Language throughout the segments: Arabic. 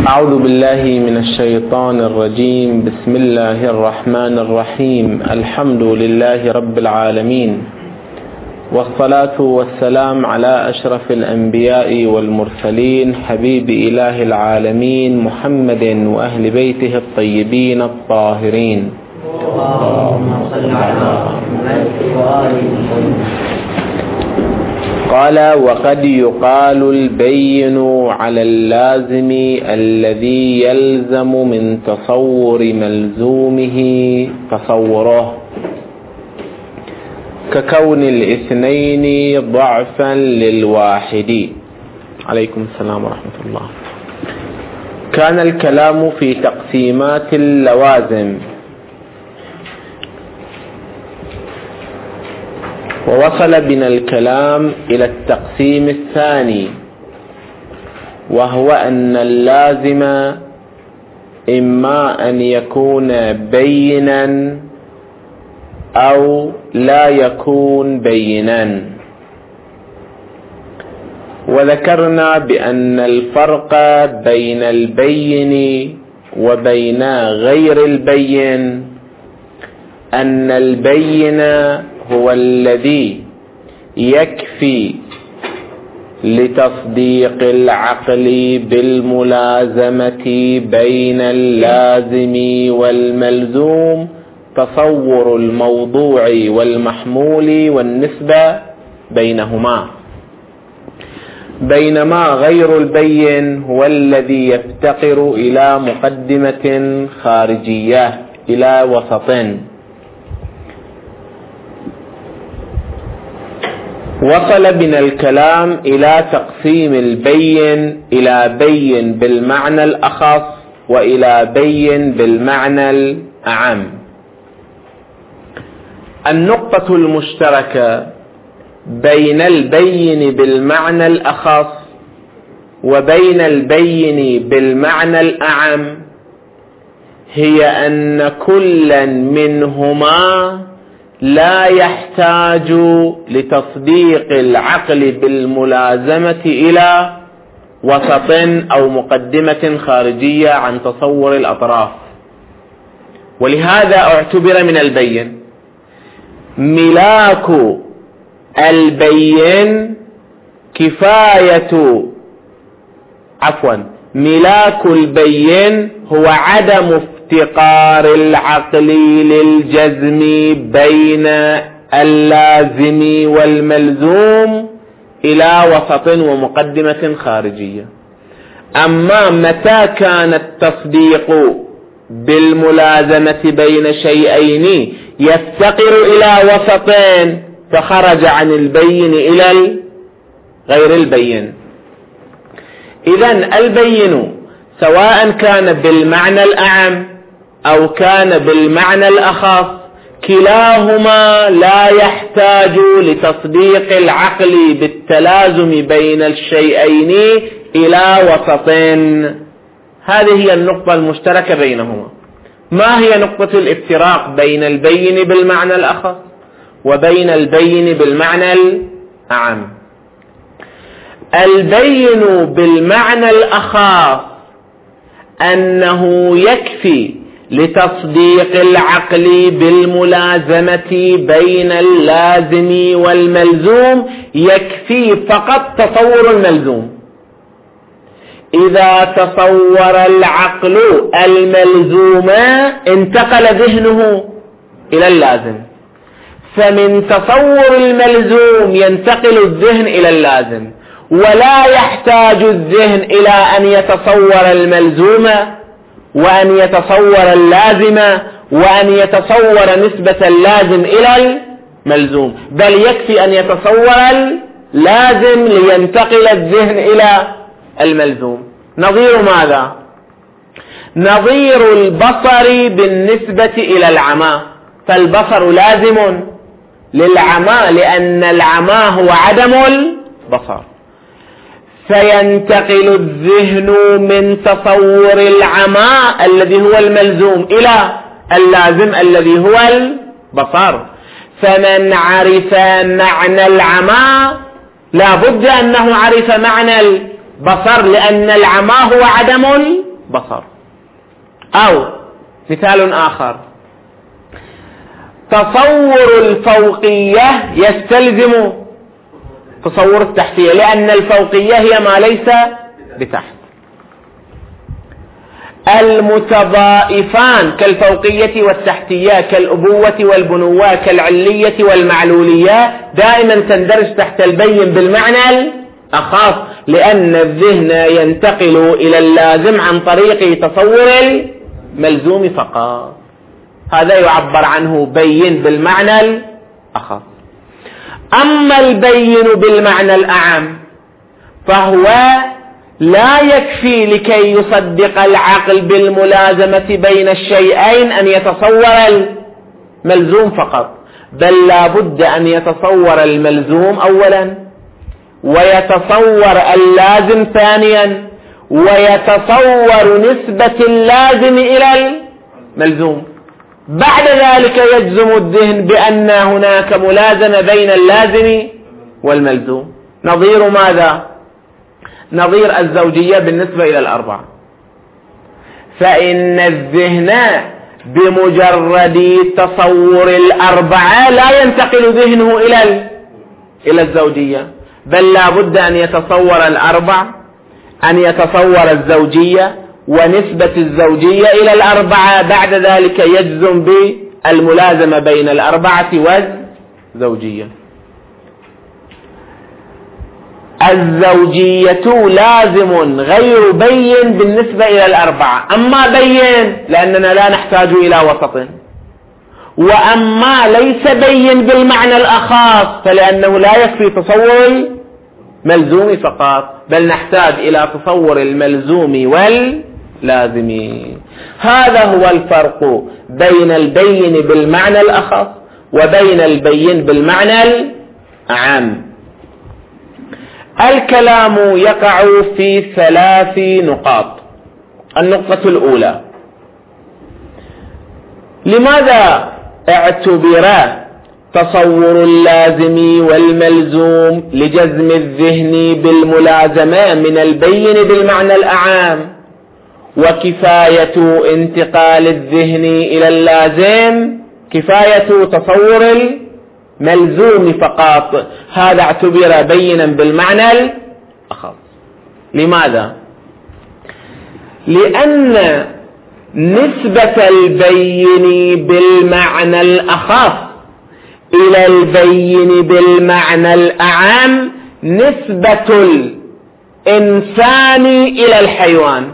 أعوذ بالله من الشيطان الرجيم. بسم الله الرحمن الرحيم. الحمد لله رب العالمين، والصلاة والسلام على أشرف الأنبياء والمرسلين، حبيب إله العالمين محمد وأهل بيته الطيبين الطاهرين. اللهم صل على محمد وآله. قال: وقد يقال البين على اللازم الذي يلزم من تصور ملزومه تصوره، ككون الاثنين ضعفا للواحد. عليكم السلام ورحمة الله. كان الكلام في تقسيمات اللوازم، ووصل بنا الكلام إلى التقسيم الثاني، وهو أن اللازم إما أن يكون بينا أو لا يكون بينا. وذكرنا بأن الفرق بين البين وبين غير البين أن البين هو الذي يكفي لتصديق العقل بالملازمة بين اللازم والملزوم تصور الموضوع والمحمول والنسبة بينهما، بينما غير البين هو الذي يفتقر إلى مقدمة خارجية، إلى وسط. وصل بنا الكلام إلى تقسيم البين إلى بين بالمعنى الأخص وإلى بين بالمعنى الأعم. النقطة المشتركة بين البين بالمعنى الأخص وبين البين بالمعنى الأعم هي أن كلا منهما لا يحتاج لتصديق العقل بالملازمة إلى وسط أو مقدمة خارجية عن تصور الأطراف. ولهذا اعتبر من البين ملاك البين ملاك البين هو عدم افتقار العقل للجزم بين اللازم والملزوم إلى وسط ومقدمة خارجية. أما متى كان التصديق بالملازمة بين شيئين يفتقر إلى وسطين فخرج عن البين إلى غير البين. إذن البين سواء كان بالمعنى الأعم أو كان بالمعنى الأخص كلاهما لا يحتاج لتصديق العقل بالتلازم بين الشيئين إلى وسطين. هذه هي النقطة المشتركة بينهما. ما هي نقطة الافتراق بين البين بالمعنى الأخص وبين البين بالمعنى الأعم؟ البين بالمعنى الأخص أنه يكفي لتصديق العقل بالملازمة بين اللازم والملزوم، يكفي فقط تصور الملزوم. إذا تصور العقل الملزوم انتقل ذهنه إلى اللازم، فمن تصور الملزوم ينتقل الذهن إلى اللازم، ولا يحتاج الذهن إلى أن يتصور الملزوم وأن يتصور اللازم وأن يتصور نسبة اللازم إلى الملزوم، بل يكفي أن يتصور اللازم لينتقل الذهن إلى الملزوم. نظير ماذا؟ نظير البصر بالنسبة إلى العمى، فالبصر لازم للعمى لأن العمى هو عدم البصر، فينتقل الذهن من تصور العمى الذي هو الملزوم إلى اللازم الذي هو البصر. فمن عرف معنى العمى لا بد أنه عرف معنى البصر، لأن العمى هو عدم البصر. أو مثال آخر، تصور الفوقية يستلزم تصور التحتية، لأن الفوقية هي ما ليس بتحت. المتضائفان كالفوقية والتحتية، كالأبوة والبنوة، كالعلية والمعلولية، دائما تندرج تحت البين بالمعنى الأخص، لأن الذهن ينتقل إلى اللازم عن طريق تصور الملزوم فقط. هذا يعبر عنه بين بالمعنى الأخص. أما البين بالمعنى الأعم فهو لا يكفي لكي يصدق العقل بالملازمة بين الشيئين أن يتصور الملزوم فقط، بل لا بد أن يتصور الملزوم أولا، ويتصور اللازم ثانيا، ويتصور نسبة اللازم إلى الملزوم. بعد ذلك يجزم الذهن بأن هناك ملازمة بين اللازم والملزوم. نظير ماذا؟ نظير الزوجية بالنسبة إلى الأربعة. فإن الذهن بمجرد تصور الأربعة لا ينتقل ذهنه إلى الزوجية، بل لا بد أن يتصور الأربع، أن يتصور الزوجية ونسبة الزوجية إلى الأربعة. بعد ذلك يجزم بالملازمة بين الأربعة والزوجية. الزوجية لازم غير بين بالنسبة إلى الأربعة، أما بين لأننا لا نحتاج إلى وسط، وأما ليس بين بالمعنى الأخاص فلأنه لا يكفي تصور الملزوم فقط، بل نحتاج إلى تصور الملزوم واللازم. هذا هو الفرق بين البين بالمعنى الأخص وبين البين بالمعنى الأعم. الكلام يقع في 3 نقاط. النقطة الأولى، لماذا اعتبر تصور اللازم والملزوم لجزم الذهن بالملازمة من البين بالمعنى الأعام، وكفاية انتقال الذهن إلى اللازم كفاية تصور الملزوم فقط؟ هذا اعتبر بينا بالمعنى الأخص. لماذا؟ لأن نسبة البين بالمعنى الأخص إلى البين بالمعنى الأعام نسبة الإنسان إلى الحيوان.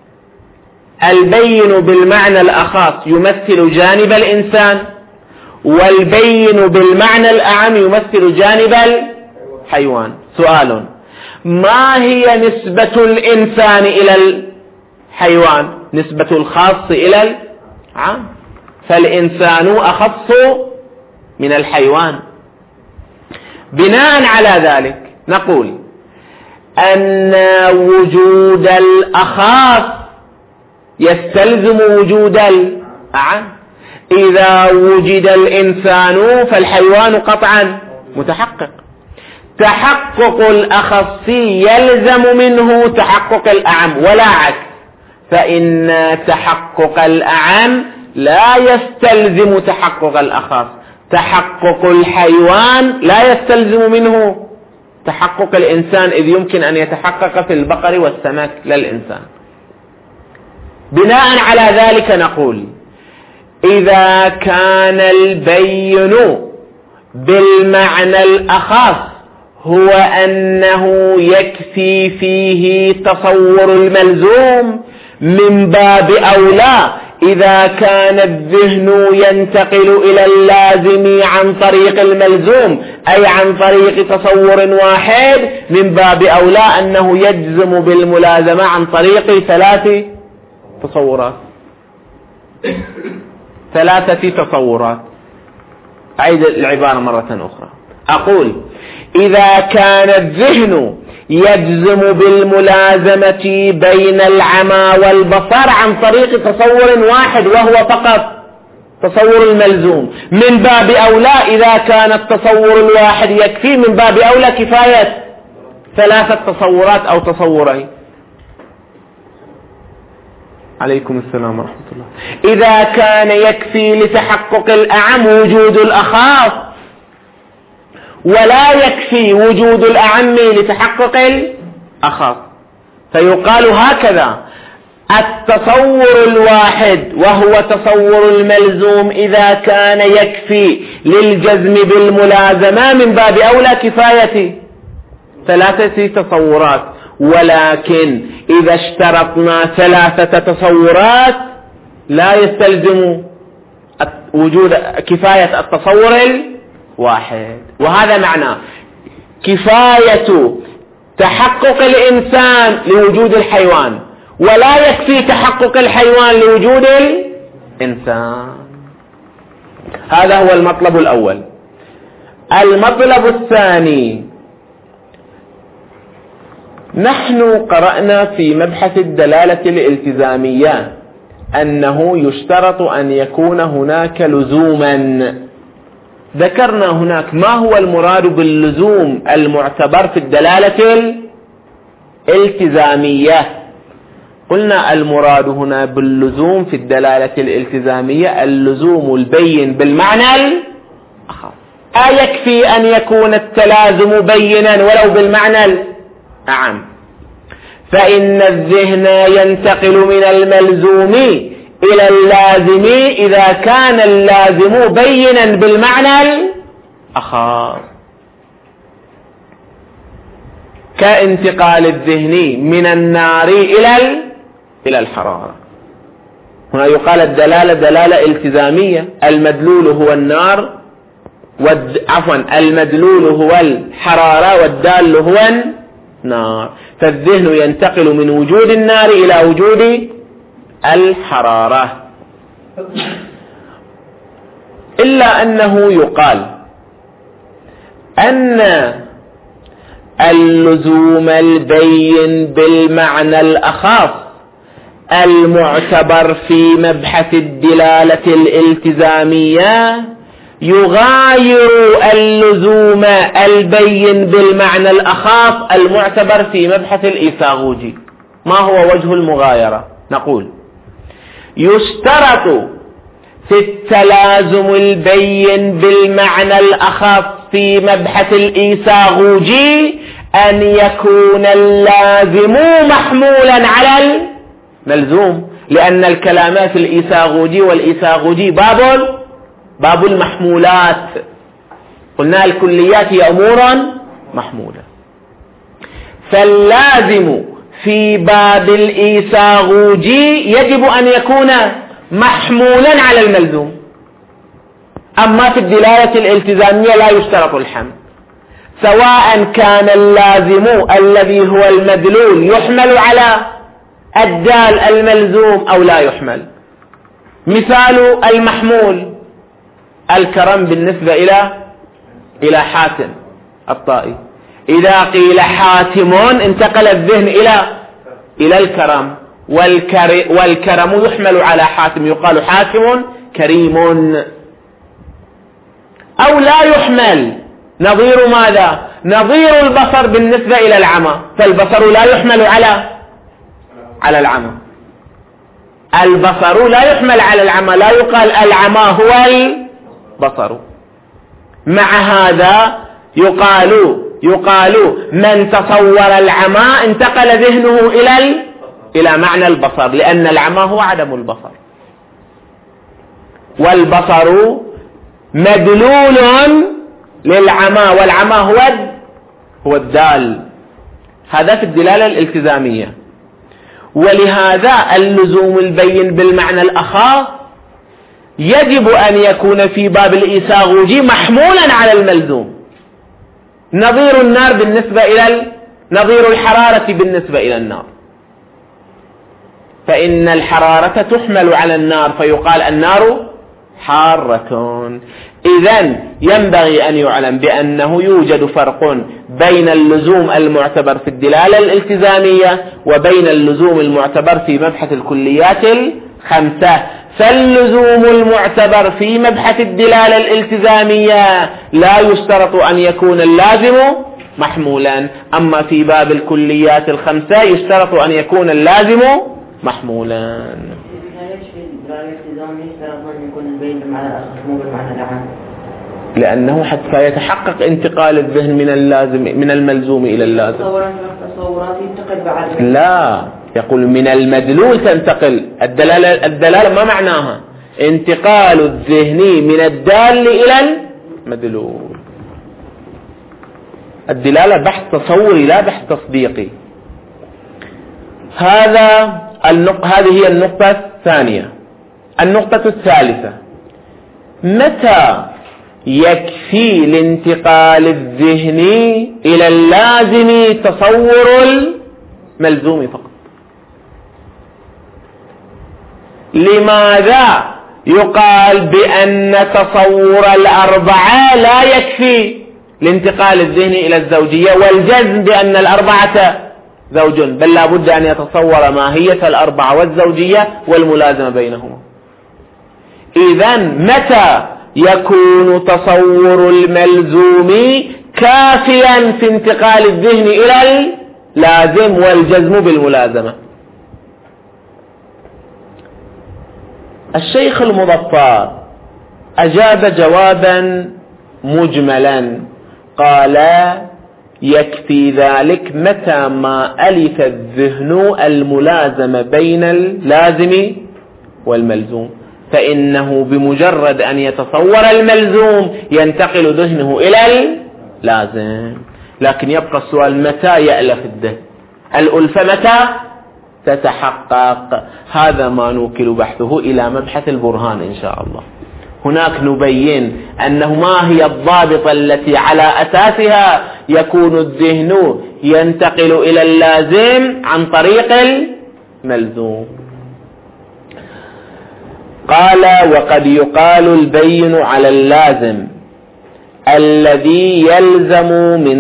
البين بالمعنى الأخص يمثل جانب الإنسان، والبين بالمعنى الأعم يمثل جانب الحيوان. سؤال: ما هي نسبة الإنسان إلى الحيوان؟ نسبة الخاص إلى العام، فالإنسان أخص من الحيوان. بناء على ذلك نقول أن وجود الأخاص يستلزم وجود الأعم. إذا وجد الإنسان فالحيوان قطعا متحقق. تحقق الأخص يلزم منه تحقق الأعم ولا عكس، فإن تحقق الأعم لا يستلزم تحقق الأخص. تحقق الحيوان لا يستلزم منه تحقق الإنسان، إذ يمكن أن يتحقق في البقر والسمك لا الإنسان. بناء على ذلك نقول إذا كان البين بالمعنى الأخص هو أنه يكفي فيه تصور الملزوم، من باب أولى إذا كان الذهن ينتقل إلى اللازم عن طريق الملزوم أي عن طريق تصور واحد، من باب أولى أنه يجزم بالملازمة عن طريق 3 تصورات. 3 تصورات. أعيد العبارة مرة أخرى. أقول إذا كان الذهن يجزم بالملازمة بين العمى والبصر عن طريق تصور واحد وهو فقط تصور الملزوم، من باب أولى إذا كان التصور الواحد يكفي، من باب أولى كفاية 3 تصورات أو تصورين. عليكم السلام ورحمة الله. إذا كان يكفي لتحقق الأعم وجود الأخص ولا يكفي وجود الأعم لتحقق الأخص، فيقال هكذا: التصور الواحد وهو تصور الملزوم إذا كان يكفي للجزم بالملازمة من باب أولى كفاية 3 تصورات. ولكن إذا اشترطنا 3 تصورات لا يستلزم وجود كفاية التصور الواحد، وهذا معنى كفاية تحقق الإنسان لوجود الحيوان، ولا يكفي تحقق الحيوان لوجود الإنسان. هذا هو المطلب الأول. المطلب الثاني: نحن قرأنا في مبحث الدلالة الالتزامية أنه يشترط أن يكون هناك لزوما. ذكرنا هناك ما هو المراد باللزوم المعتبر في الدلالة الالتزامية. قلنا المراد هنا باللزوم في الدلالة الالتزامية اللزوم البين بالمعنى الأخص. أيكفي أن يكون التلازم بينا ولو بالمعنى الأعم؟ فإن الذهن ينتقل من الملزوم إلى اللازم إذا كان اللازم بينا بالمعنى الأخص، كانتقال الذهن من النار إلى الحرارة. هنا يقال الدلالة دلالة التزامية، المدلول هو النار المدلول هو الحرارة والدال هو النار، فالذهن ينتقل من وجود النار إلى وجود الحرارة. إلا أنه يقال أن اللزوم البين بالمعنى الأخص المعتبر في مبحث الدلالة الالتزامية يغاير اللزوم البين بالمعنى الأخص المعتبر في مبحث الإيثاغوجي. ما هو وجه المغايرة؟ نقول: يشترط في التلازم البين بالمعنى الأخص في مبحث الإيثاغوجي أن يكون اللازم محمولا على الملزوم، لأن الكلامات الإيثاغوجي والإيثاغوجي باب المحمولات. قلنا الكليات هي أمور محمولة، فاللازم في باب الإيثاغوجي يجب أن يكون محمولا على الملزوم. أما في الدلالة الالتزامية لا يشترط الحمل، سواء كان اللازم الذي هو المدلول يحمل على الدال الملزوم أو لا يحمل. مثال المحمول: الكرم بالنسبة إلى حاتم الطائي، إذا قيل حاتم انتقل الذهن إلى الكرم، والكرم يحمل على حاتم، يقال حاتم كريم. أو لا يحمل، نظير ماذا؟ نظير البصر بالنسبة إلى العمى، فالبصر لا يحمل على العمى. البصر لا يحمل على العمى، لا يقال العمى هو البصر. مع هذا يقال من تصور العمى انتقل ذهنه إلى معنى البصر، لأن العمى هو عدم البصر، والبصر مدلول للعمى، والعمى هو الدال. هذا في الدلالة الالتزامية. ولهذا اللزوم البين بالمعنى الأخص يجب أن يكون في باب الإيثاغوجي محمولا على الملزوم. نظير النار بالنسبة نظير الحرارة بالنسبة إلى النار، فإن الحرارة تحمل على النار فيقال النار حارة. إذن ينبغي أن يعلم بأنه يوجد فرق بين اللزوم المعتبر في الدلالة الالتزامية وبين اللزوم المعتبر في مبحث الكليات الخمسة. فاللزوم المعتبر في مبحث الدلالة الالتزامية لا يشترط أن يكون اللازم محمولا، أما في باب الكليات الخمسة يشترط أن يكون اللازم محمولا. لأنه حتى يتحقق انتقال الذهن من اللازم من الملزوم إلى اللازم. لا، يقول من المدلول تنتقل. الدلالة ما معناها انتقال الذهني من الدال إلى المدلول. الدلالة بحث تصوري لا بحث تصديقي. هذه هي النقطة الثانية. النقطة الثالثة: متى يكفي الانتقال الذهني إلى اللازم تصور الملزوم فقط؟ لماذا يقال بأن تصور الأربعة لا يكفي لانتقال الذهني إلى الزوجية، والجزم بأن الأربعة زوج، بل لا بد أن يتصور ماهية الأربعة والزوجية والملازمة بينهما؟ إذن متى يكون تصور الملزوم كافيا في انتقال الذهن إلى اللازم والجزم بالملازمة؟ الشيخ المظفر أجاب جوابا مجملا، قال: يكفي ذلك متى ما ألف الذهن الملازمة بين اللازم والملزوم، فإنه بمجرد أن يتصور الملزوم ينتقل ذهنه إلى اللازم. لكن يبقى السؤال: متى يألف الذهن؟ الألفة متى تتحقق؟ هذا ما نوكل بحثه إلى مبحث البرهان إن شاء الله. هناك نبين أنه ما هي الضابطة التي على أساسها يكون الذهن ينتقل إلى اللازم عن طريق الملزوم. قال: وقد يقال البين على اللازم الذي يلزم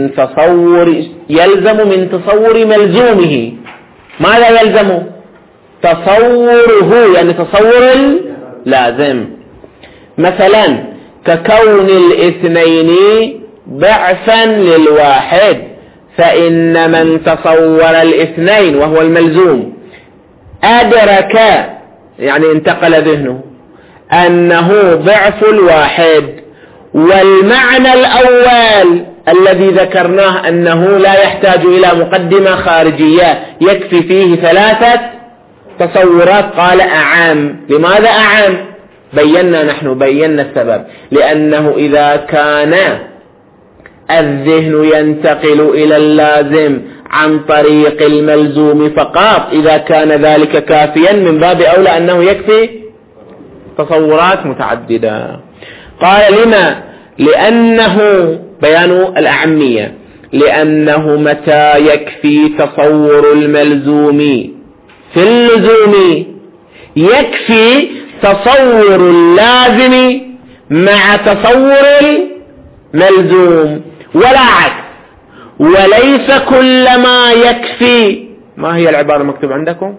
من تصور ملزومه. ماذا يلزم؟ تصوره، يعني تصور اللازم. مثلا ككون الاثنين ضعفا للواحد، فإن من تصور الاثنين وهو الملزوم أدرك، يعني انتقل ذهنه، أنه ضعف الواحد. والمعنى الأول الذي ذكرناه أنه لا يحتاج إلى مقدمة خارجية، يكفي فيه 3 تصورات. قال: أعم. لماذا أعم؟ بينا السبب. لأنه إذا كان الذهن ينتقل إلى اللازم عن طريق الملزوم فقط، إذا كان ذلك كافيا من باب أولى أنه يكفي تصورات متعددة. قال: لما؟ لأنه بيان الأعمية، لأنه متى يكفي تصور الملزوم في اللزوم يكفي تصور اللازم مع تصور الملزوم، ولا عكس. وليس كل ما يكفي. ما هي العبارة المكتوبة عندكم؟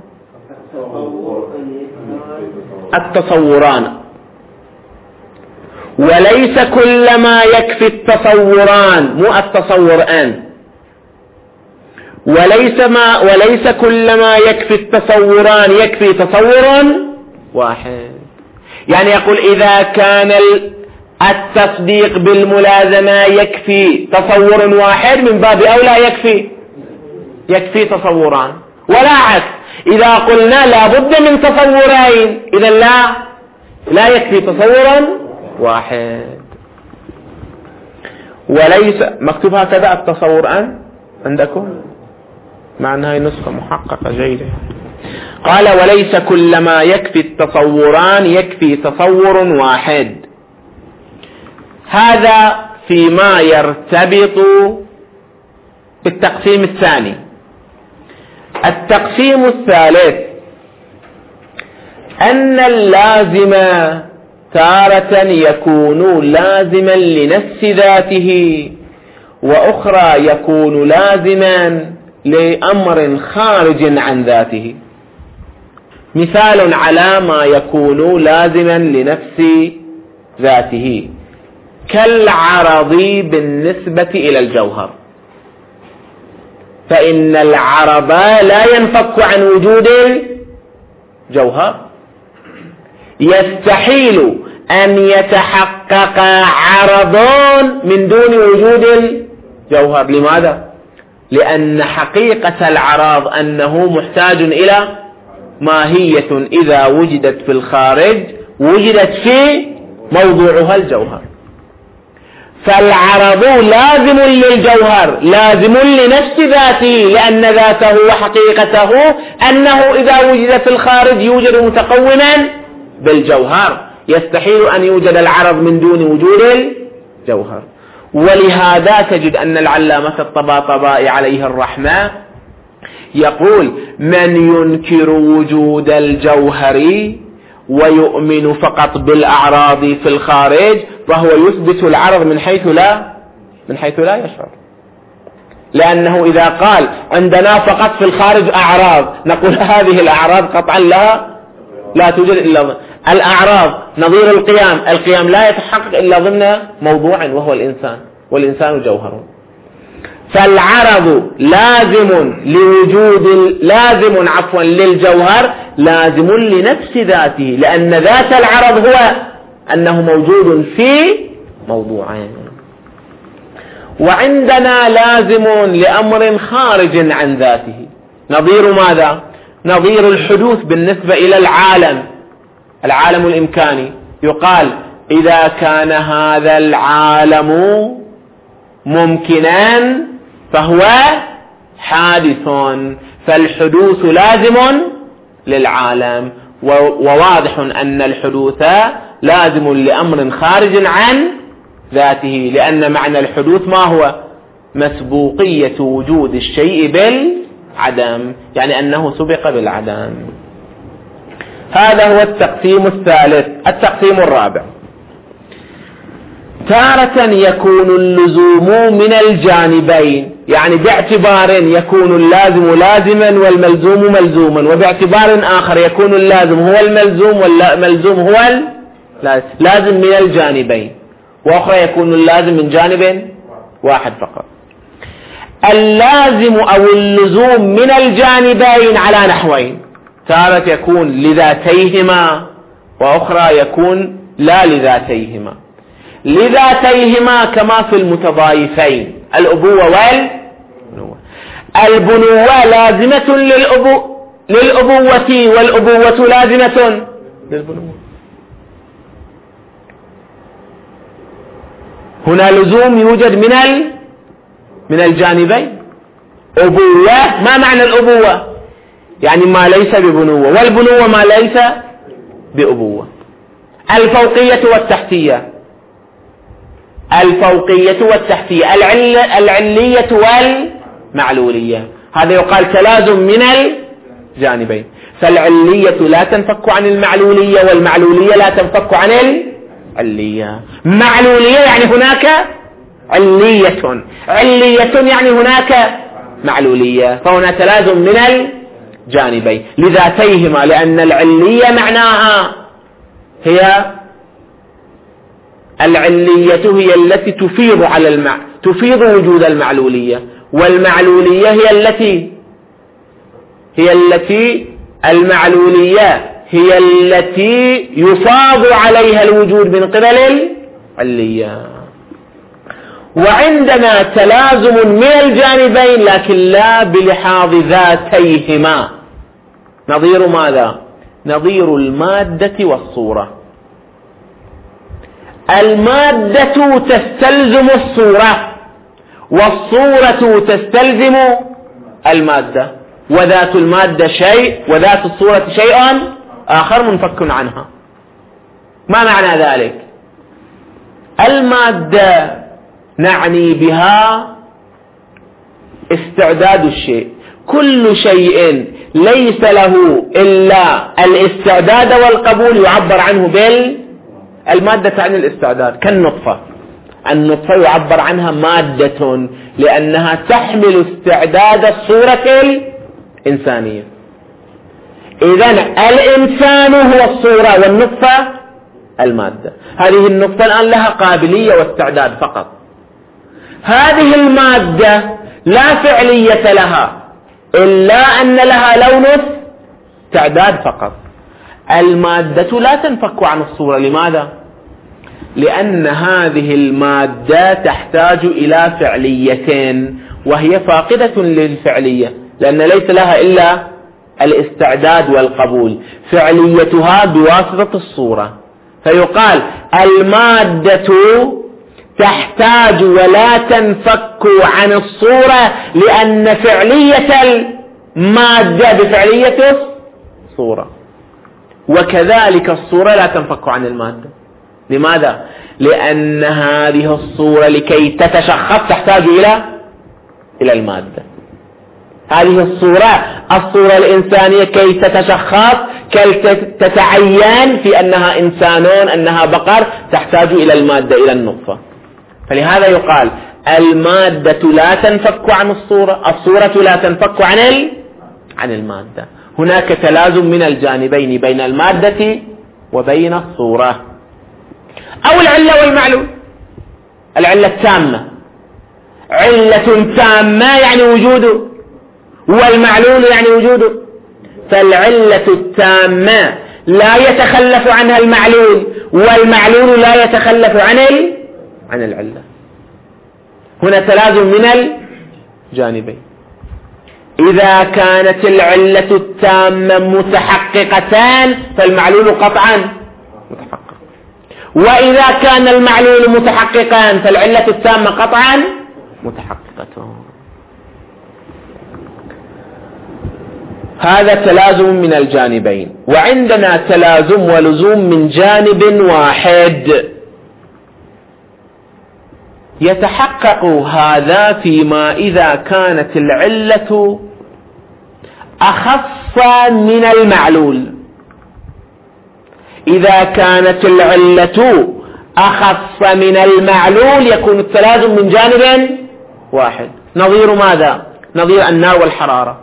التصوران. وليس كل ما يكفي التصوران، مو التصوران. وليس كل ما يكفي التصوران يكفي تصور واحد. يعني يقول إذا كان التصديق بالملازمة يكفي تصور واحد، من باب أولى يكفي تصوران، ولا عكس. إذا قلنا لا بد من تصورين، إذا لا يكفي تصور واحد. وليس مكتوب هكذا التصوران عندكم، مع أنها نسخة محققة جيدة. قال: وليس كل ما يكفي التصوران يكفي تصور واحد. هذا فيما يرتبط بالتقسيم الثاني. التقسيم الثالث: أن اللازم تارة يكون لازما لنفس ذاته، وأخرى يكون لازما لأمر خارج عن ذاته. مثال على ما يكون لازما لنفس ذاته: كالعرض بالنسبة إلى الجوهر، فإن العرض لا ينفك عن وجود جوهر. يستحيل أن يتحقق عرض من دون وجود الجوهر. لماذا؟ لأن حقيقة العرض أنه محتاج إلى ماهية إذا وجدت في الخارج وجدت في موضوعها الجوهر. فالعرض لازم للجوهر، لازم لنفس ذاته، لأن ذاته وحقيقته أنه إذا وجد في الخارج يوجد متقوما بالجوهر. يستحيل أن يوجد العرض من دون وجود الجوهر. ولهذا تجد أن العلامة الطباطبائي عليه الرحمة يقول: من ينكر وجود الجوهر ويؤمن فقط بالأعراض في الخارج فهو يثبت العرض من حيث لا يشعر. لأنه إذا قال عندنا فقط في الخارج أعراض، نقول هذه الأعراض قطعا لا توجد إلا الأعراض نظير القيام لا يتحقق إلا ضمن موضوع وهو الإنسان، والإنسان جوهر. فالعرض لازم للجوهر، لازم لنفس ذاته، لأن ذات العرض هو أنه موجود في موضوعين. وعندنا لازم لأمر خارج عن ذاته. نظير ماذا؟ نظير الحدوث بالنسبة إلى العالم الإمكاني. يقال إذا كان هذا العالم ممكنا فهو حادث، فالحدوث لازم للعالم. وواضح أن الحدوث لازم لأمر خارج عن ذاته، لأن معنى الحدوث ما هو؟ مسبوقية وجود الشيء بالعدم، يعني أنه سبق بالعدم. هذا هو التقسيم الثالث. التقسيم الرابع: تارة يكون اللزوم من الجانبين، يعني باعتبار يكون اللازم لازما والملزوم ملزوما، وباعتبار آخر يكون اللازم هو الملزوم والملزوم هو لازم من الجانبين، وأخرى يكون اللازم من جانب واحد فقط. اللازم أو اللزوم من الجانبين على نحوين: تارة يكون لذاتيهما، وأخرى يكون لا لذاتيهما. لذاتيهما كما في المتضايفين الأبوة والبنوة. البنوة لازمة للأبوة والأبوة لازمة للبنوة. هنا لزوم يوجد من الجانبين. أبوة، ما معنى الأبوة؟ يعني ما ليس ببنوة، والبنوة ما ليس بأبوة. الفوقية والتحتية، العلية والمعلولية، هذا يقال تلازم من الجانبين. فالعلية لا تنفك عن المعلولية، والمعلولية لا تنفك عن العلية. معلولية يعني هناك علية يعني هناك معلولية، فهنا تلازم من الجانبين لذاتيهما، لأن العلية معناها هي هي التي تفيض وجود المعلولية، والمعلولية المعلولية هي التي يفاض عليها الوجود من قبل العلية. وعندنا تلازم من الجانبين لكن لا بلحاظ ذاتيهما. نظير ماذا؟ نظير المادة والصورة. المادة تستلزم الصورة، والصورة تستلزم المادة، وذات المادة شيء وذات الصورة شيء آخر منفك عنها. ما معنى ذلك؟ المادة نعني بها استعداد الشيء، كل شيء ليس له إلا الاستعداد والقبول يعبر عنه المادة عن الاستعداد. كالنطفة، النطفة يعبر عنها مادة لأنها تحمل استعداد الصورة الإنسانية. إذن الإنسان هو الصورة والنطفة المادة. هذه النطفة الآن لها قابلية واستعداد فقط. هذه المادة لا فعلية لها إلا أن لها لون استعداد فقط. المادة لا تنفك عن الصورة. لماذا؟ لأن هذه المادة تحتاج إلى فعليتين، وهي فاقدة للفعلية، لأن ليس لها إلا الاستعداد والقبول، فعليتها بواسطة الصورة. فيقال المادة تحتاج ولا تنفك عن الصورة، لأن فعلية المادة بفعلية الصورة، وكذلك الصورة لا تنفك عن المادة. لماذا؟ لأن هذه الصورة لكي تتشخص تحتاج إلى المادة. هذه الصورة الإنسانية كي تتشخص، كي تتعين في أنها إنسانون، أنها بقر، تحتاج إلى المادة، إلى النطفة. فلهذا يقال المادة لا تنفك عن الصورة، الصورة لا تنفك عن المادة. هناك تلازم من الجانبين بين المادة وبين الصورة. أو العلة والمعلول. العلة التامة، علة تامة يعني وجوده، والمعلول يعني وجوده. فالعلة التامة لا يتخلف عنها المعلول، والمعلول لا يتخلف عن العلة. هنا تلازم من الجانبين. إذا كانت العلة التامة متحققتان فالمعلول قطعا متحقق، وإذا كان المعلول متحققان فالعلة التامة قطعا متحققة. هذا تلازم من الجانبين. وعندنا تلازم ولزوم من جانب واحد. يتحقق هذا فيما إذا كانت العلة أخص من المعلول. إذا كانت العلة أخص من المعلول يكون التلازم من جانب واحد. نظير ماذا؟ نظير النار والحرارة.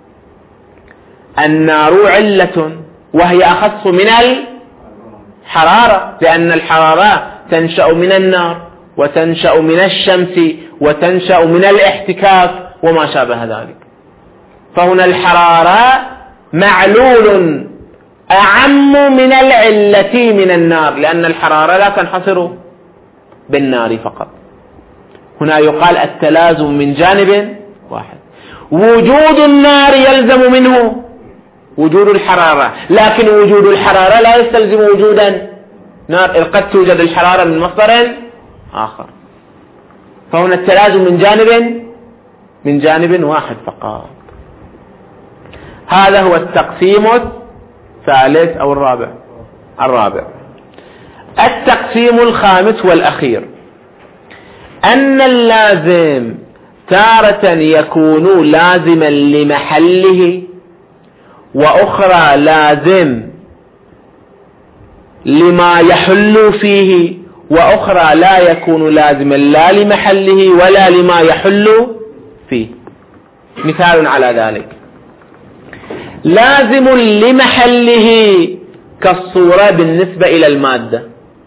النار علة وهي أخص من الحرارة، لأن الحرارة تنشأ من النار وتنشأ من الشمس وتنشأ من الاحتكاك وما شابه ذلك. فهنا الحرارة معلول أعم من العلة من النار، لأن الحرارة لا تنحصر بالنار فقط. هنا يقال التلازم من جانب واحد. وجود النار يلزم منه وجود الحرارة، لكن وجود الحرارة لا يستلزم وجودا نار، قد توجد الحرارة من مصدر آخر. فهنا التلازم من جانب واحد فقط. هذا هو التقسيم الثالث أو الرابع. التقسيم الخامس والأخير أن اللازم تارة يكون لازما لمحله، وأخرى لازم لما يحل فيه، وأخرى لا يكون لازما لا لمحله ولا لما يحل فيه. مثال على ذلك: لازم لمحله كالصورة بالنسبة إلى المادة.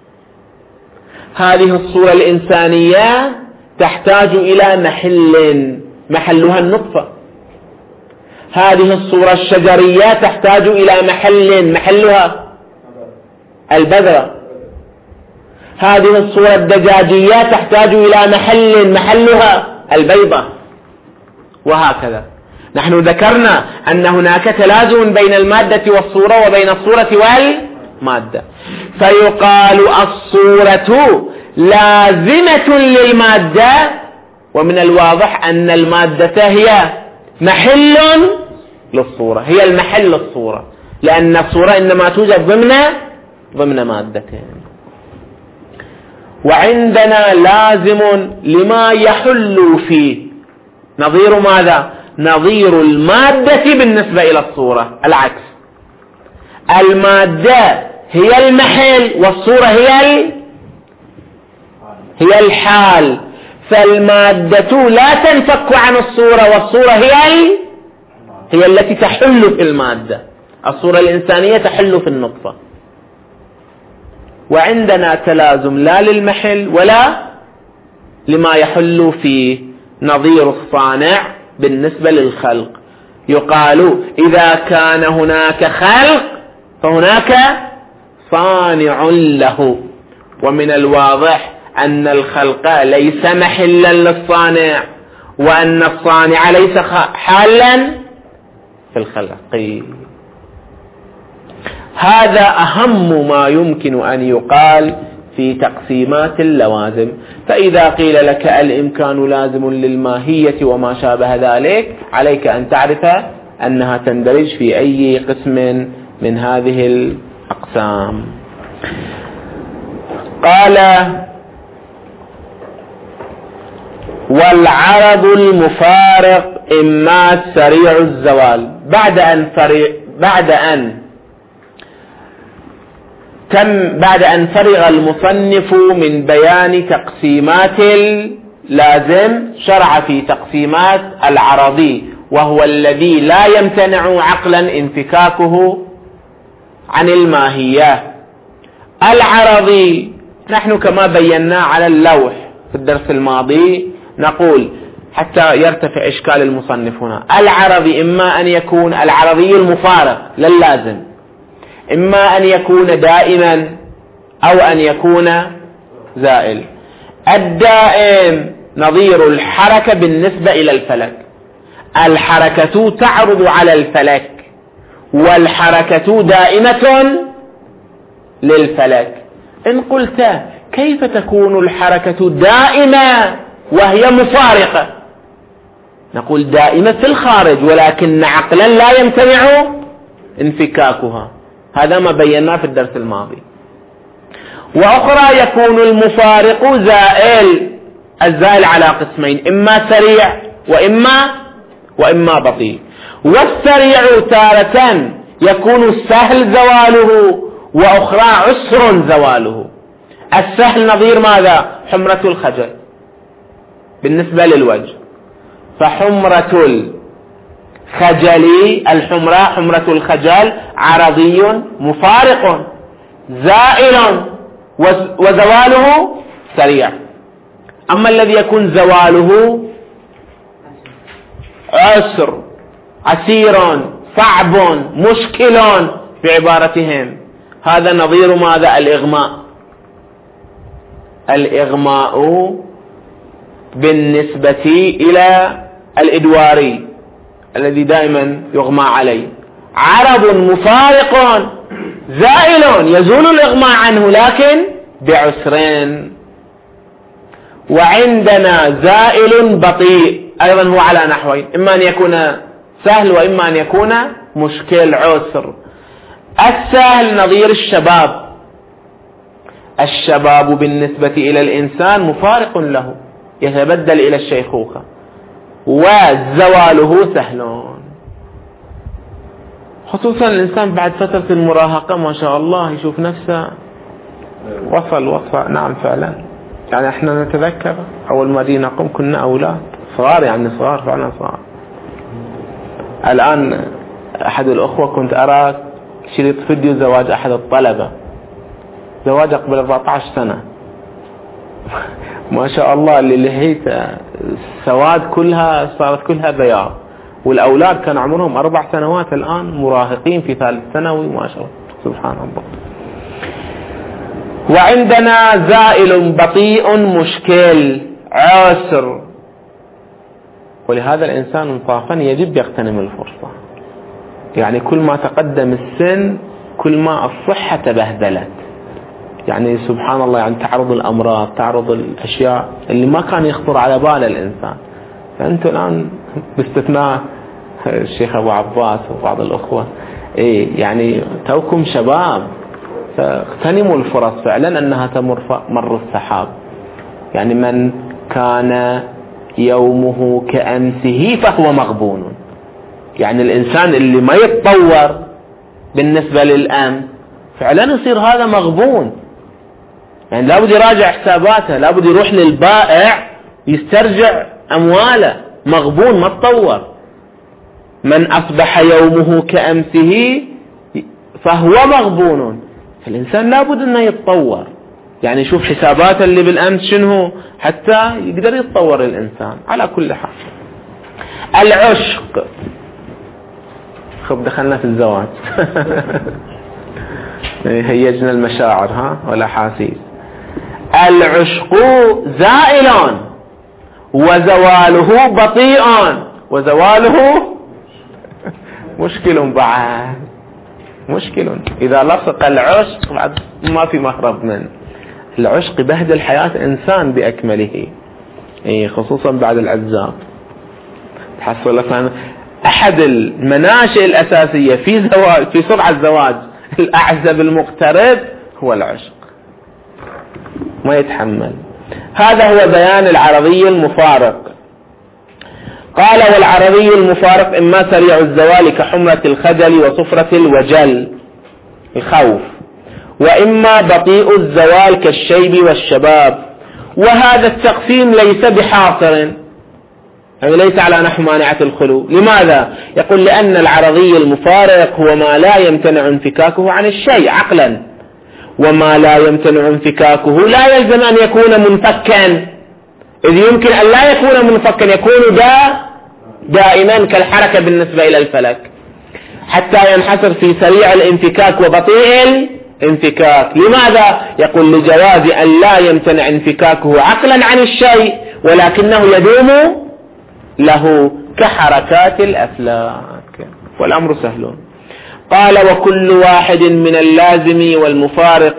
هذه الصورة الإنسانية تحتاج إلى محلها النطفة. هذه الصورة الشجرية تحتاج إلى محلها البذرة. هذه الصورة الدجاجية تحتاج إلى محلها البيضة، وهكذا. نحن ذكرنا أن هناك تلازم بين المادة والصورة وبين الصورة والمادة، فيقال الصورة لازمة للمادة، ومن الواضح أن المادة هي محل للصورة، هي المحل الصورة، لأن الصورة إنما توجد ضمن مادتين. وعندنا لازم لما يحل فيه. نظير ماذا؟ نظير المادة بالنسبة إلى الصورة، العكس. المادة هي المحل والصورة هي الحال. فالمادة لا تنفك عن الصورة، والصورة هي التي تحل في المادة. الصورة الإنسانية تحل في النطفة. وعندنا تلازم لا للمحل ولا لما يحل فيه، نظير الصانع بالنسبة للخلق. يقال إذا كان هناك خلق فهناك صانع له، ومن الواضح أن الخلق ليس محلا للصانع، وأن الصانع ليس حالا في الخلق. هذا أهم ما يمكن أن يقال في تقسيمات اللوازم. فإذا قيل لك الإمكان لازم للماهية وما شابه ذلك، عليك أن تعرف أنها تندرج في أي قسم من هذه الأقسام. قال: والعرض المفارق إما سريع الزوال. بعد أن فرغ المصنف من بيان تقسيمات اللازم، شرع في تقسيمات العرضي، وهو الذي لا يمتنع عقلا انفكاكه عن الماهية. العرضي نحن كما بينا على اللوح في الدرس الماضي، نقول حتى يرتفع إشكال المصنف هنا، العرضي إما أن يكون العرضي المفارق لللازم، إما أن يكون دائما أو أن يكون زائل. الدائم نظير الحركة بالنسبة إلى الفلك، الحركة تعرض على الفلك، والحركة دائمة للفلك. إن قلت كيف تكون الحركة دائمة وهي مفارقة؟ نقول دائمة في الخارج، ولكن عقلا لا يمتنع انفكاكها. هذا ما بيناه في الدرس الماضي. وأخرى يكون المفارق زائل، الزائل على قسمين، إما سريع وإما بطيء. والسريع تارة يكون سهل زواله، وأخرى عسر زواله. السهل نظير ماذا؟ حمرة الخجل بالنسبة للوجه، فحمرة الخجل حمرة الخجل عرضي مفارق زائل وزواله سريع. أما الذي يكون زواله عسير صعب مشكل بعبارتهم، هذا نظير ماذا؟ الإغماء بالنسبة إلى الإدواري الذي دائما يغمى عليه، عرض مفارق زائل يزول الإغماء عنه لكن بعسرين. وعندنا زائل بطيء أيضا هو على نحوين، إما أن يكون سهل وإما أن يكون مشكل عسر. السهل نظير الشباب بالنسبة إلى الإنسان مفارق له، يتبدل إلى الشيخوخة، وزواله سهل، خصوصا الإنسان بعد فترة المراهقة ما شاء الله يشوف نفسه وصل. نعم فعلا، يعني احنا نتذكر أول ما دينا نقوم كنا أولاد صغار، يعني صغار فعلا صغار. الآن أحد الأخوة كنت أرى شريط فيديو زواج أحد الطلبة، زواج قبل 14 سنة ما شاء الله، اللي لهيته السواد كلها صارت كلها بياض، والأولاد كان عمرهم 4 سنوات الآن مراهقين في 3 ثانوي ما شاء الله، سبحان الله. وعندنا زائل بطيء مشكل عسر، ولهذا الإنسان انصافا يجب يغتنم الفرصة. يعني كل ما تقدم السن كل ما الصحة تبهدلت، يعني سبحان الله، يعني تعرض الأمراض، تعرض الأشياء اللي ما كان يخطر على بال الإنسان. فأنتم الآن باستثناء الشيخ أبو عباس وبعض الأخوة يعني توكم شباب، فاغتنموا الفرص فعلا أنها تمر مر السحاب. يعني من كان يومه كأمسه فهو مغبون، يعني الإنسان اللي ما يتطور بالنسبة للأمس فعلا يصير هذا مغبون. يعني لابد يراجع حساباته، لابد يروح للبائع يسترجع أمواله، مغبون ما تطور. من أصبح يومه كأمسه فهو مغبون. فالإنسان لابد أنه يتطور، يعني يشوف حساباته اللي بالأمس شنو حتى يقدر يتطور الإنسان. على كل حال العشق، خب دخلنا في الزواج هيجنا المشاعر ولا حاسيس. العشق زائل وزواله بطيء وزواله مشكل بعد، مشكل. إذا لصق العشق بعد ما في مهرب منه. العشق بهدل حياة إنسان بأكمله، خصوصا بعد العزاب. تحصل لك أحد المناشئ الأساسية في سرعة الزواج الأعزب المقترب هو العشق، ما يتحمل. هذا هو بيان العرضي المفارق. قال: والعرضي المفارق إما سريع الزوال كحمرة الخجل وصفرة الوجل الخوف، وإما بطيء الزوال كالشيب والشباب. وهذا التقسيم ليس بحاصر، يعني ليس على نحو مانعة الخلو. لماذا؟ يقول: لأن العرضي المفارق هو ما لا يمتنع انفكاكه عن الشيء عقلا، وما لا يمتنع انفكاكه لا يلزم أن يكون منفكا، إذ يمكن أن لا يكون منفكا، يكون دائما كالحركة بالنسبة إلى الفلك، حتى ينحصر في سريع الانفكاك وبطيء الانفكاك. لماذا؟ يقول: لجواز أن لا يمتنع انفكاكه عقلا عن الشيء ولكنه يدوم له كحركات الأفلاك، والأمر سهل. قال: وكل واحد من اللازم والمفارق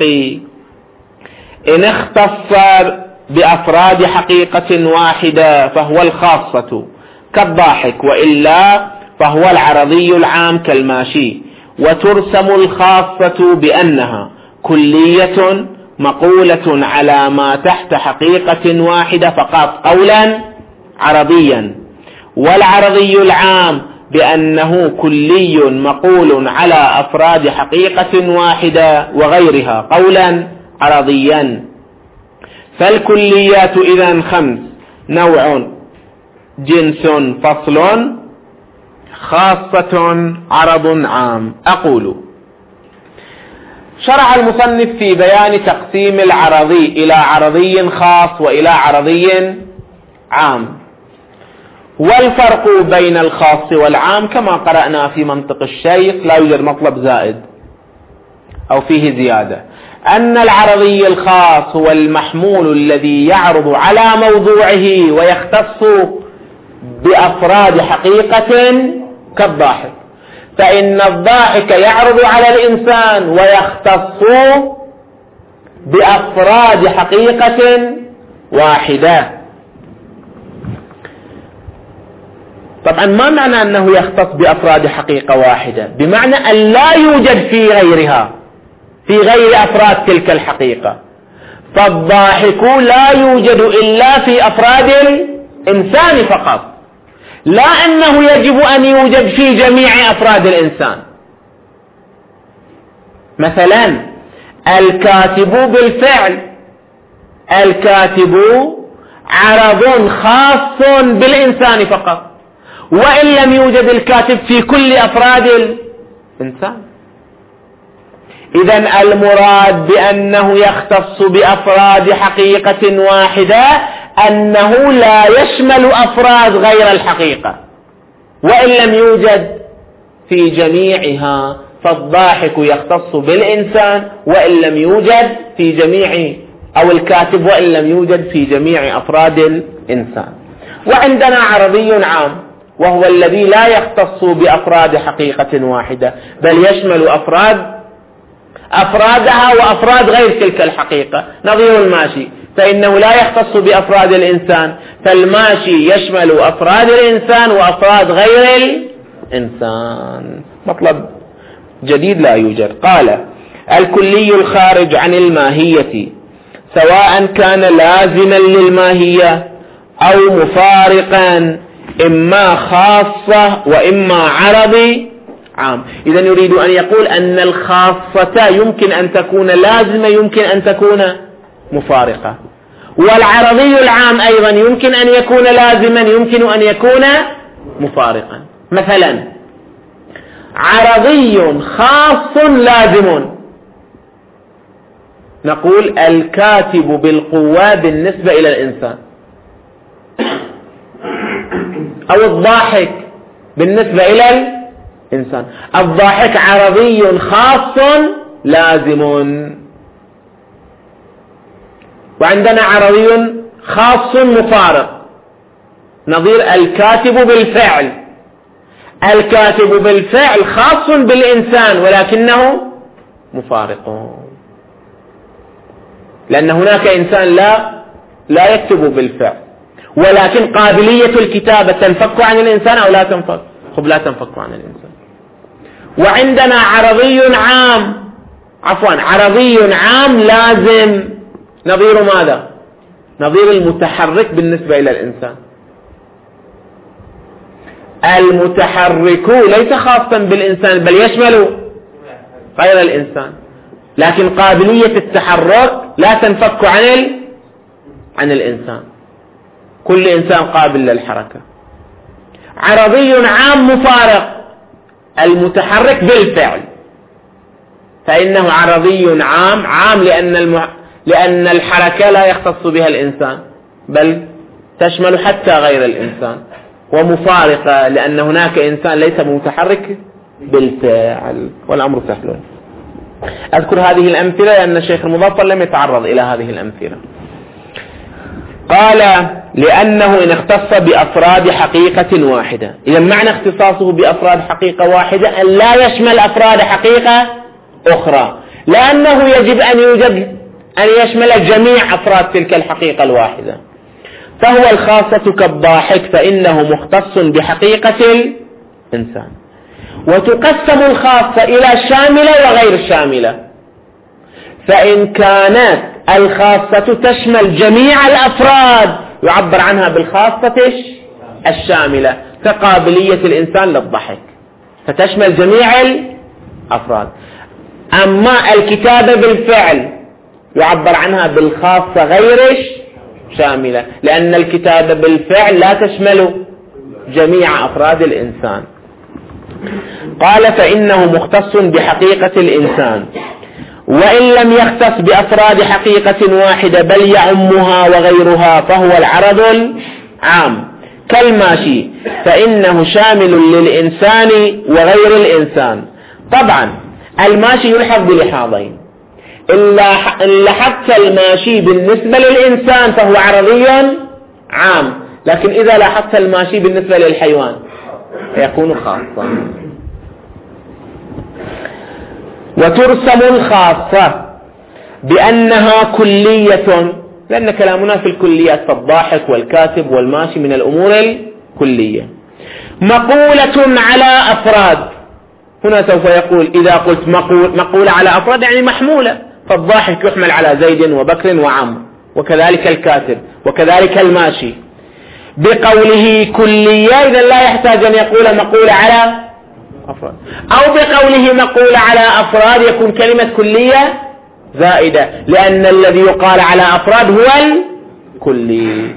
إن اختص بأفراد حقيقة واحدة فهو الخاصة كالضاحك، وإلا فهو العرضي العام كالماشي. وترسم الخاصة بأنها كلية مقولة على ما تحت حقيقة واحدة فقط قولا عرضيا، والعرضي العام بأنه كلي مقول على أفراد حقيقة واحدة وغيرها قولا عرضيا. فالكليات إذن 5: نوع، جنس، فصل، خاصة، عرض، عام. أقول: شرع المصنف في بيان تقسيم العرضي إلى عرضي خاص وإلى عرضي عام. والفرق بين الخاص والعام كما قرأنا في منطق الشيخ لا يوجد مطلب زائد أو فيه زيادة، أن العرضي الخاص هو المحمول الذي يعرض على موضوعه ويختص بأفراد حقيقة كالضاحك، فإن الضاحك يعرض على الإنسان ويختص بأفراد حقيقة واحدة. طبعا ما معنى أنه يختص بأفراد حقيقة واحدة؟ بمعنى أن لا يوجد في غيرها، في غير أفراد تلك الحقيقة. فالضاحك لا يوجد إلا في أفراد الإنسان فقط، لا أنه يجب أن يوجد في جميع أفراد الإنسان. مثلا الكاتب بالفعل، الكاتب عرض خاص بالإنسان فقط، وإن لم يوجد الكاتب في كل أفراد الإنسان. إذن المراد بأنه يختص بأفراد حقيقة واحدة أنه لا يشمل أفراد غير الحقيقة، وإن لم يوجد في جميعها. فالضاحك يختص بالإنسان وإن لم يوجد في جميع، أو الكاتب وإن لم يوجد في جميع أفراد الإنسان. وعندنا عرضي عام وهو الذي لا يختص بأفراد حقيقة واحدة، بل يشمل أفرادها وأفراد غير تلك الحقيقة. نظير الماشي، فإنه لا يختص بأفراد الإنسان، فالماشي يشمل أفراد الإنسان وأفراد غير الإنسان. مطلب جديد لا يوجد. قال: الكلي الخارج عن الماهية سواء كان لازما للماهية أو مفارقا، إما خاصة وإما عرضي عام. إذن يريد أن يقول أن الخاصة يمكن أن تكون لازمة، يمكن أن تكون مفارقة، والعرضي العام أيضا يمكن أن يكون لازما، يمكن أن يكون مفارقا. مثلا عرضي خاص لازم، نقول الكاتب بالقوة بالنسبة إلى الإنسان، أو الضاحك بالنسبة إلى الإنسان. الضاحك عرضي خاص لازم. وعندنا عرضي خاص مفارق نظير الكاتب بالفعل. الكاتب بالفعل خاص بالإنسان ولكنه مفارق، لأن هناك إنسان لا يكتب بالفعل، ولكن قابلية الكتابة تنفك عن الإنسان أو لا تنفك؟ لا تنفك عن الإنسان. وعندنا عرضي عام لازم، نظير ماذا؟ نظير المتحرك بالنسبة إلى الإنسان. المتحرك ليس خاصا بالإنسان بل يشمل غير الإنسان، لكن قابلية التحرك لا تنفك عن الإنسان، كل إنسان قابل للحركة. عرضي عام مفارق المتحرك بالفعل، فإنه عرضي عام لأن الحركة لا يختص بها الإنسان بل تشمل حتى غير الإنسان، ومفارقة لأن هناك إنسان ليس متحرك بالفعل، والأمر سهل. أذكر هذه الأمثلة لأن الشيخ المظفر لم يتعرض إلى هذه الأمثلة. قال لأنه إن اختص بأفراد حقيقة واحدة. إذا معنى اختصاصه بأفراد حقيقة واحدة أن لا يشمل أفراد حقيقة أخرى، لأنه يجب أن يشمل جميع أفراد تلك الحقيقة الواحدة. فهو الخاصة كالضاحك فإنه مختص بحقيقة الإنسان. وتقسم الخاصة إلى شاملة وغير شاملة، فإن كانت الخاصة تشمل جميع الأفراد يعبر عنها بالخاصة الشاملة، كقابلية الإنسان للضحك فتشمل جميع الأفراد. أما الكتابة بالفعل يعبر عنها بالخاصة غير شاملة، لأن الكتابة بالفعل لا تشمل جميع أفراد الإنسان. قال فإنه مختص بحقيقة الإنسان، وإن لم يختص بأفراد حقيقة واحدة بل يعمها وغيرها فهو العرض العام كالماشي، فإنه شامل للإنسان وغير الإنسان. طبعا الماشي يلحظ بلحاظين: إن لاحظت الماشي بالنسبة للإنسان فهو عرضي عام، لكن إذا لاحظت الماشي بالنسبة للحيوان يكون خاصا. وترسم الخاصة بأنها كلية، لأن كلامنا في الكليات فالضاحك والكاتب والماشي من الأمور الكلية. مقولة على أفراد، هنا سوف يقول إذا قلت مقولة على أفراد يعني محمولة، فالضاحك يحمل على زيد وبكر وعمر، وكذلك الكاتب وكذلك الماشي. بقوله كلية إذا لا يحتاج أن يقول مقولة على أفراد، أو بقوله مقولة على أفراد يكون كلمة كلية زائدة، لأن الذي يقال على أفراد هو الكلي.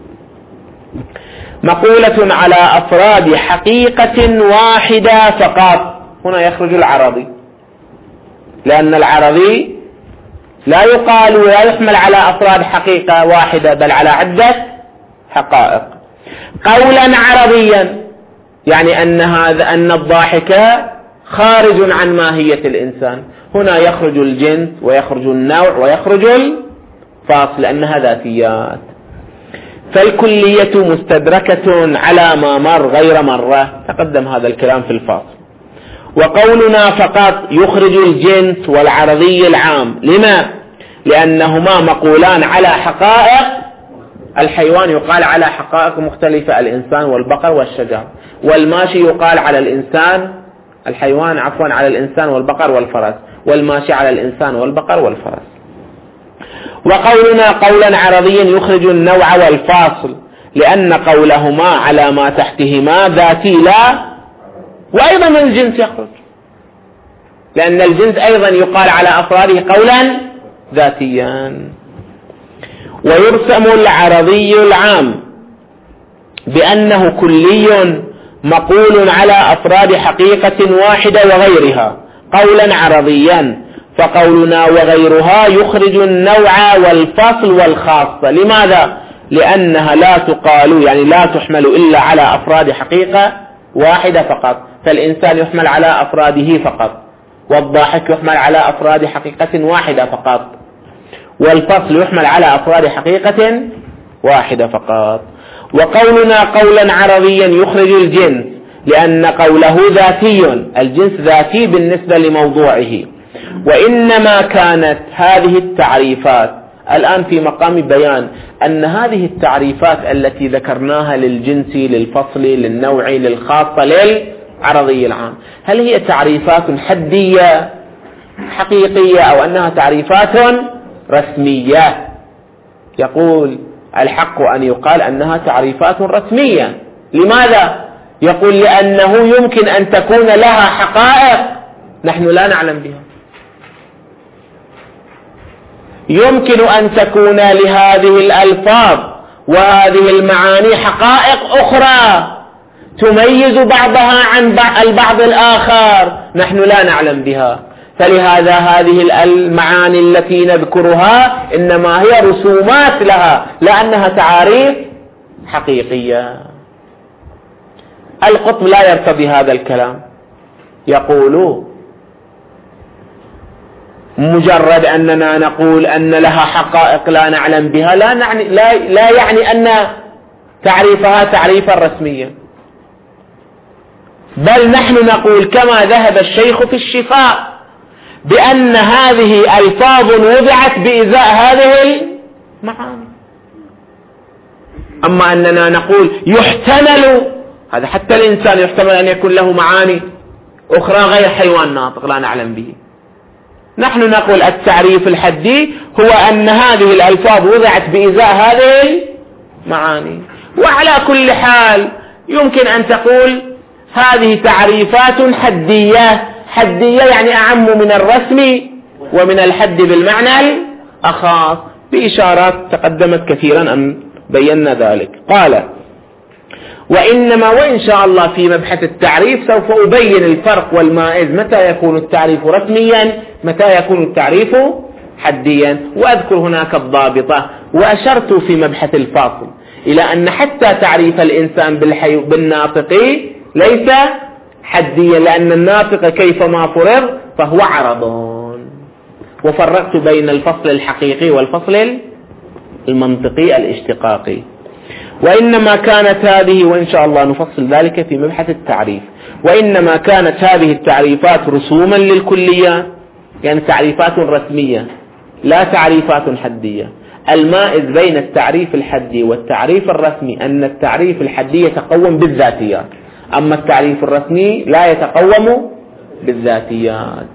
مقولة على أفراد حقيقة واحدة فقط، هنا يخرج العرضي، لأن العرضي لا يقال ولا يحمل على أفراد حقيقة واحدة بل على عدة حقائق. قولا عرضيا يعني أن الضاحك خارج عن ماهية الإنسان، هنا يخرج الجنس ويخرج النوع ويخرج الفاصل لأنها ذاتيات. فالكلية مستدركة على ما مر غير مرة، تقدم هذا الكلام في الفاصل. وقولنا فقط يخرج الجنس والعرضي العام. لما؟ لأنهما مقولان على حقائق، الحيوان يقال على حقائق مختلفة، الإنسان والبقر والشجر، والماشي يقال على الإنسان الحيوان عفوا على الإنسان والبقر والفرس، والماشي على الإنسان والبقر والفرس. وقولنا قولا عرضيا يخرج النوع والفاصل، لأن قولهما على ما تحتهما ذاتي لا، وأيضا من الجنس يخرج، لأن الجنس أيضا يقال على أفراده قولا ذاتيا. ويرسم العرضي العام بأنه كلي مقول على أفراد حقيقة واحدة وغيرها قولا عرضيا، فقولنا وغيرها يخرج النوع والفصل والخاصة. لماذا؟ لأنها لا تقال يعني لا تحمل إلا على أفراد حقيقة واحدة فقط، فالإنسان يحمل على أفراده فقط، والضاحك يحمل على أفراد حقيقة واحدة فقط، والفصل يحمل على أفراد حقيقة واحدة فقط. وقولنا قولا عربيا يخرج الجنس لأن قوله ذاتي، الجنس ذاتي بالنسبة لموضوعه. وإنما كانت هذه التعريفات الآن في مقام بيان أن هذه التعريفات التي ذكرناها للجنس للفصل للنوع للخاصة للعرضي العام، هل هي تعريفات حدية حقيقية أو أنها تعريفات رسمية؟ يقول الحق أن يقال أنها تعريفات رسمية. لماذا؟ يقول لأنه يمكن أن تكون لها حقائق نحن لا نعلم بها، يمكن أن تكون لهذه الألفاظ وهذه المعاني حقائق أخرى تميز بعضها عن البعض الآخر نحن لا نعلم بها. فلهذا هذه المعاني التي نذكرها إنما هي رسومات لها لأنها تعاريف حقيقية. القطب لا يرتضي هذا الكلام، يقول مجرد أننا نقول أن لها حقائق لا نعلم بها لا يعني أن تعريفها تعريفا رسميا، بل نحن نقول كما ذهب الشيخ في الشفاء بأن هذه ألفاظ وضعت بإزاء هذه المعاني. أما أننا نقول يحتمل، هذا حتى الإنسان يحتمل أن يكون له معاني أخرى غير حيوان ناطق لا نعلم به. نحن نقول التعريف الحدي هو أن هذه الألفاظ وضعت بإزاء هذه المعاني. وعلى كل حال يمكن أن تقول هذه تعريفات حدية، حدية يعني أعم من الرسم ومن الحد بالمعنى الأخص، بإشارات تقدمت كثيرا أن بينا ذلك. قال وإنما وإن شاء الله في مبحث التعريف سوف أبين الفرق والمائز، متى يكون التعريف رسميا متى يكون التعريف حديا، وأذكر هناك الضابطة. وأشرت في مبحث الفاصل إلى أن حتى تعريف الإنسان بالناطق ليس حديا، لأن الناطق كيفما فرض فهو عرض. وفرقت بين الفصل الحقيقي والفصل المنطقي الاشتقاقي. وإنما كانت هذه، وإن شاء الله نفصل ذلك في مبحث التعريف، وإنما كانت هذه التعريفات رسوما للكليات، يعني تعريفات رسمية لا تعريفات حدية. المائز بين التعريف الحدي والتعريف الرسمي أن التعريف الحدي يتقوم بالذاتيات، أما التعريف الرسمي لا يتقوم بالذاتيات.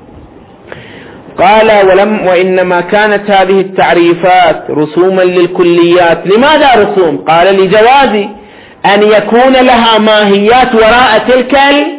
قال وإنما كانت هذه التعريفات رسوما للكليات. لماذا رسوم؟ قال لجواز أن يكون لها ماهيات وراء تلك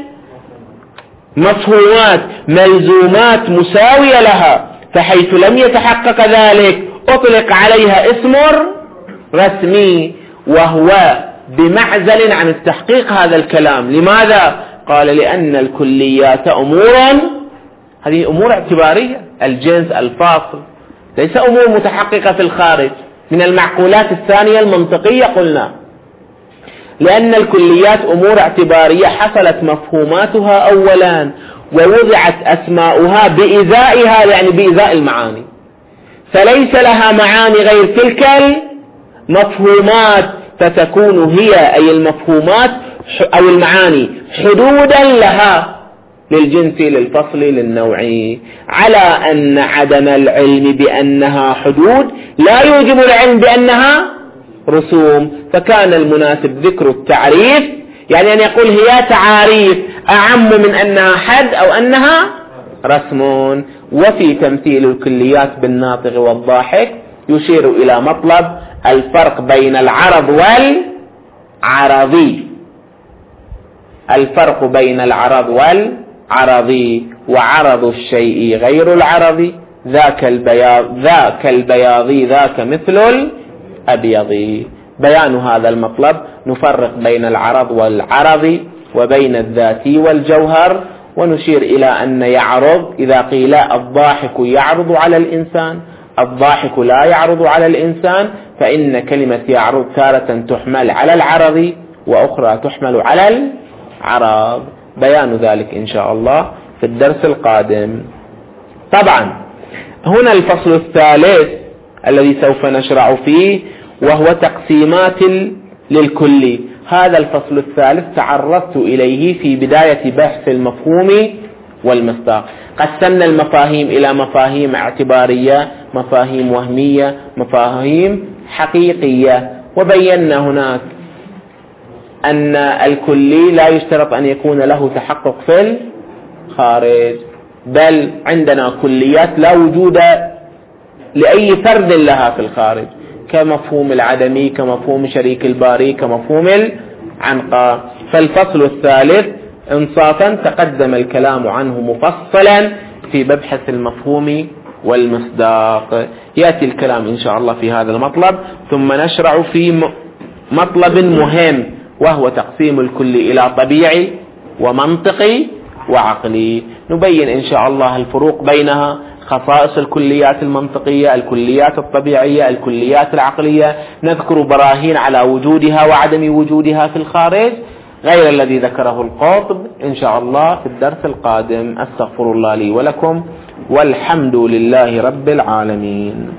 المفهومات ملزومات مساوية لها، فحيث لم يتحقق ذلك أطلق عليها اسم رسمي، وهو بمعزل عن التحقيق هذا الكلام. لماذا؟ قال لأن الكليات هذه أمور اعتبارية، الجنس الفاصل ليس أمور متحققة في الخارج من المعقولات الثانية المنطقية. قلنا لأن الكليات أمور اعتبارية حصلت مفهوماتها أولا ووضعت أسماؤها بإزائها، يعني بإزاء المعاني، فليس لها معاني غير تلك المفهومات، فتكون هي أي المفهومات أو المعاني حدودا لها للجنس للفصل للنوعي، على أن عدم العلم بأنها حدود لا يوجب العلم بأنها رسوم. فكان المناسب ذكر التعريف، يعني أن يقول هي تعاريف أعم من أنها حد أو أنها رسم. وفي تمثيل الكليات بالناطق والضاحك يشير إلى مطلب الفرق بين العرض والعرضي، الفرق بين العرض والعرضي، وعرض الشيء غير العرضي، ذاك البياضي ذاك مثل الأبيض. بيان هذا المطلب نفرق بين العرض والعرضي وبين الذاتي والجوهر، ونشير إلى أن يعرض إذا قيل الضاحك يعرض على الإنسان، الضاحك لا يعرض على الإنسان، فإن كلمة يعرض تارة تحمل على العرض وأخرى تحمل على العرض. بيان ذلك إن شاء الله في الدرس القادم. طبعا هنا الفصل الثالث الذي سوف نشرع فيه وهو تقسيمات للكلي. هذا الفصل الثالث تعرضت إليه في بداية بحث المفهوم والمصداق. قسمنا المفاهيم إلى مفاهيم اعتبارية، مفاهيم وهمية، مفاهيم حقيقية، وبينا هناك أن الكلي لا يشترط أن يكون له تحقق في الخارج، بل عندنا كليات لا وجود لأي فرد لها في الخارج، كمفهوم العدمي، كمفهوم شريك الباري، كمفهوم العنقاء. فالفصل الثالث انصافا تقدم الكلام عنه مفصلا في مبحث المفهوم والمصداق. يأتي الكلام إن شاء الله في هذا المطلب، ثم نشرع في مطلب مهم وهو تقسيم الكل إلى طبيعي ومنطقي وعقلي. نبين إن شاء الله الفروق بينها، خصائص الكليات المنطقية، الكليات الطبيعية، الكليات العقلية، نذكر براهين على وجودها وعدم وجودها في الخارج غير الذي ذكره القاطب إن شاء الله في الدرس القادم. أستغفر الله لي ولكم، والحمد لله رب العالمين.